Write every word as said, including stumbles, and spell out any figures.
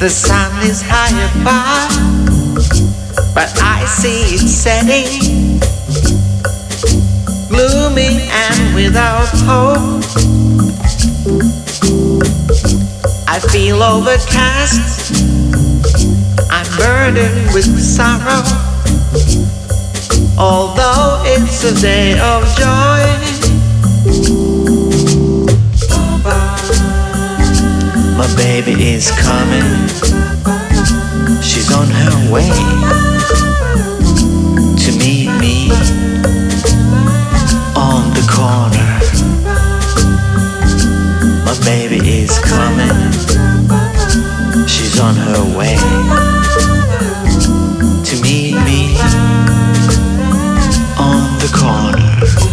The sun is high above, but I see it setting, gloomy and without hope. I feel overcast, I'm burdened with sorrow, although it's a day of joy. My baby is coming, she's on her way to meet me on the corner. My baby is coming, she's on her way